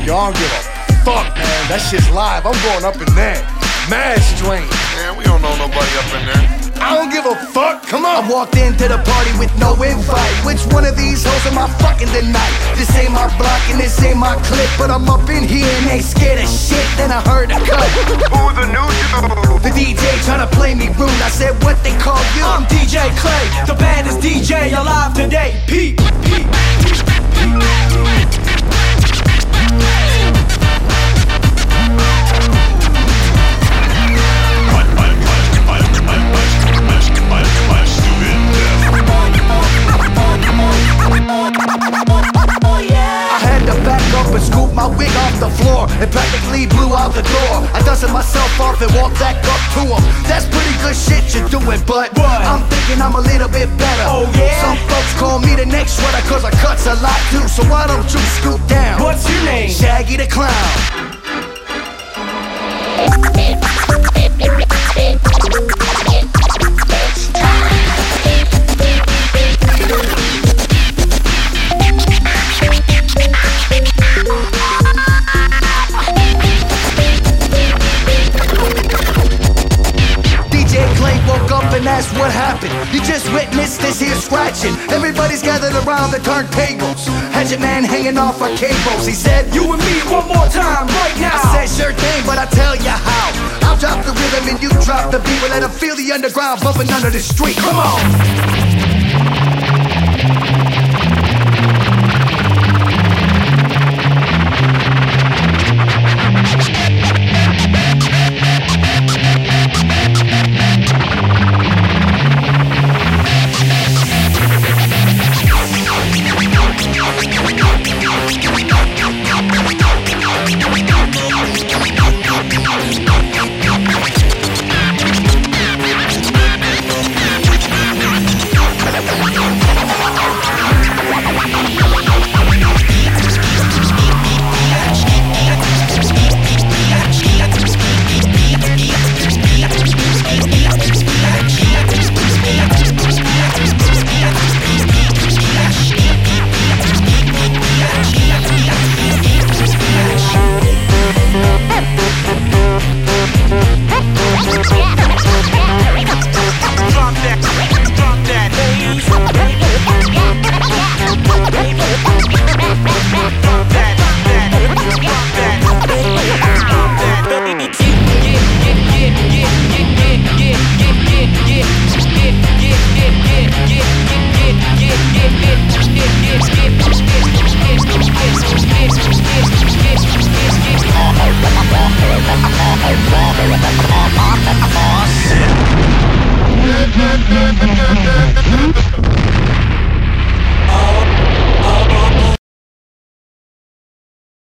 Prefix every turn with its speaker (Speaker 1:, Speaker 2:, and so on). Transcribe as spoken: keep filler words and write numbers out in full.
Speaker 1: Yo, I don't give a fuck, man. That shit's live. I'm going up in there. Mad strange.
Speaker 2: Man, we don't know nobody up in there.
Speaker 1: I don't give a fuck. Come on.
Speaker 3: I walked into the party with no invite. Which one of these hoes am I fucking tonight? This ain't my block and this ain't my clique, but I'm up in here and they scared of shit. Then I heard a cut.
Speaker 2: Who the new dude?
Speaker 3: The D J tryna play me rude. I said, what they call you?
Speaker 4: I'm D J Clay, the baddest D J alive today. Peep, peep, peep.
Speaker 3: I had to back up and scoop my wig off the floor. It practically blew out the door. I dusted myself off and walked back up to him. That's pretty good shit you're doing, but
Speaker 4: What?
Speaker 3: I'm thinking I'm a little bit better.
Speaker 4: Oh, yeah?
Speaker 3: Some folks call me the next shredder cause I cuts a lot too. So why don't you scoop down?
Speaker 4: What's your name?
Speaker 3: Shaggy the Clown. Woke up and that's what happened. You just witnessed this here scratching. Everybody's gathered around the turntables. Had your man hanging off our cables. He said,
Speaker 4: You and me one more time right now.
Speaker 3: I said, sure thing, but I tell you how. I'll drop the rhythm and you drop the beat. We'll let them feel the underground bumping under the street. Come on.
Speaker 2: Oh, shit.